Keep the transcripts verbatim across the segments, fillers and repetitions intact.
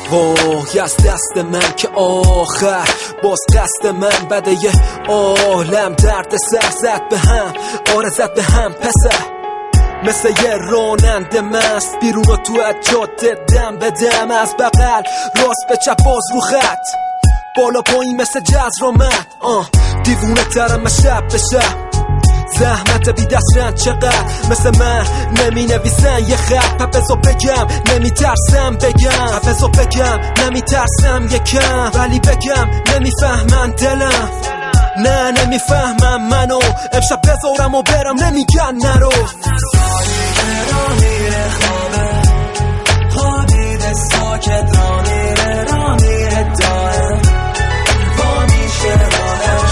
وای از دست من که آخر باز قصد من بده یه عالم درد سر زد به هم، آره زد به هم پسر، مثل یه راننده مست بیرون و تو از جاده دم به دم، از بغل راست به چپ باز رو خط، بالا پایین مثل جزرامت، آه دیوونه ترم من شب به شب، زحمت بی دست رند چقدر مثل من نمی نویسن یه خط، پپزو بگم نمی ترسم بگم، پپزو بگم نمی ترسم یکم، ولی بگم نمی فهمن دلم، نه نمی فهمم منو، امشب بذارم و برم نمیگن نرو. خوابیده ساکت را میره را میره داره با میشه راهش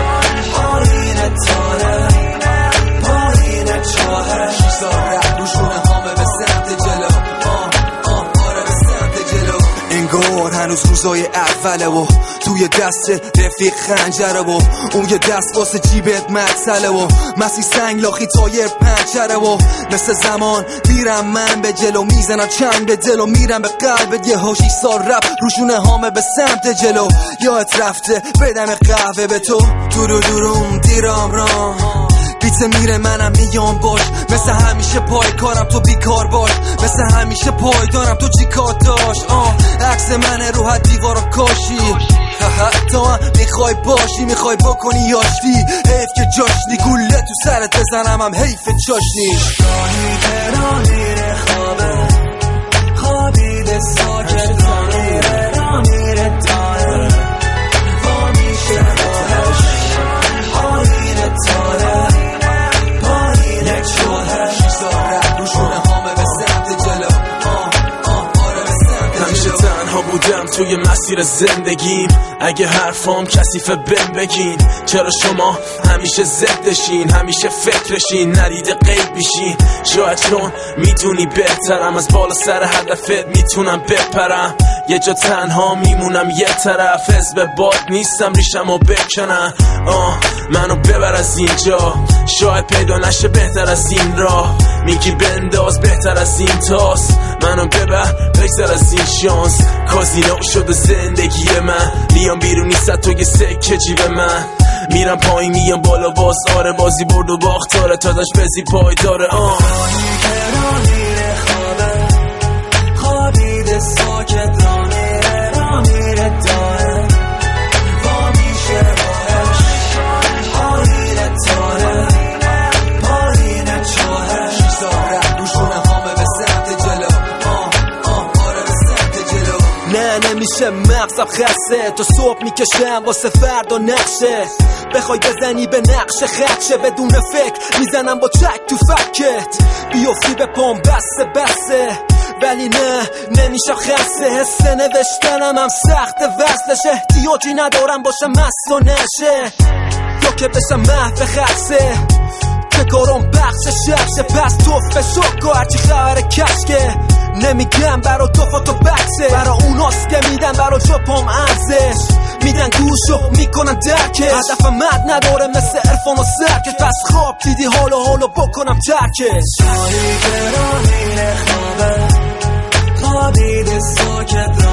آینه تاره پایین چاهش داره روشونه هامه به سمت جلو، آه آه آره به سمت جلو، انگار هنوز روزای اوله و توی دست رفیق خنجره و اون یه دست واسه جیبت مقتله و مسی سنگ لاخی تایر پنچره و مثل زمان میرم من به جلو، میزنم چنگ به دل و میرم به قلبت، یه هاشی سال رب روشونه هامه به سمت جلو، یاد رفته بدم قهوه به تو دورو دوروم دیرام رام، بیت میره منم میام باش، مثل همیشه پای کارم تو بیکار باش، مثل همیشه پای دارم تو چی کار داشت، آه عکس منه رو حد دیوارا کاشی، تو هم میخوای باشی میخوای بکنی یاشتی، حیف که جاشنی گوله تو سرت بزنم هم حیف جاشنی. راهی که را میره خوابه خوابیده ساکت را میره را میره داره با میشه راهش آینه تاره پایین چوهش داره روشونه هامه به سمت جلو، آه آه آره به سمت همیشه تنها بودم توی مسیر زندگیم، اگه حرفام کثیفه بهم بگین، چرا شما همیشه ضدشین، همیشه فکرشین نریده غیب میشین، شاید چون میدونی بهترم از بالا سر هدفت میتونم بپرم، یه جا تنها میمونم یه طرف، حزب باد نیستم ریشمو بکنم، آه منو ببر از اینجا، شاید پیدا نشه بهتر از این راه، میگی بنداز بهتر از این تاس، منو ببر بگذر از این شانس، کازینو شده زندگی من، میام بیرون نیست تو یه سکه جیب من، میرم پایین میام بالا باز، آره بازی برد و باخت آره تا داشت بزی پای داره، آه راهی که را میره خوابه خوابیده ساکت را میره را میره داره با میشه راهش آینه تاره پایین چاهش داره روشونه هامه به سمت جلو، آه آه آره به سمت جلو، نه نمیشه مغزم خسته تا صبح میکشم واسه فردا نقشه، بخوای بزنی به نقش خدشه بدون فکر میزنم با چک تو فکت، بیافتی به پام بسته بسته، ولی نه نمیشم خسته، حس نوشتنم هم سخت وصلش، احتیاجی ندارم باشم مست و نشه یا که بشم محو خسته، که کارم بخش شبشه پس توف شک و هرچی خبر کشکه، نمیگم برا تو فاتو بکسه، برا اوناست که میدن برا جاپام ارزش، میدن گوشو میکنن درکش، هدف مد نداره مثل عرفان و سرکش، پس خواب دیدی حالا حالا بکنم ترکش. راهی که را میره خوابه خوابیده ساکت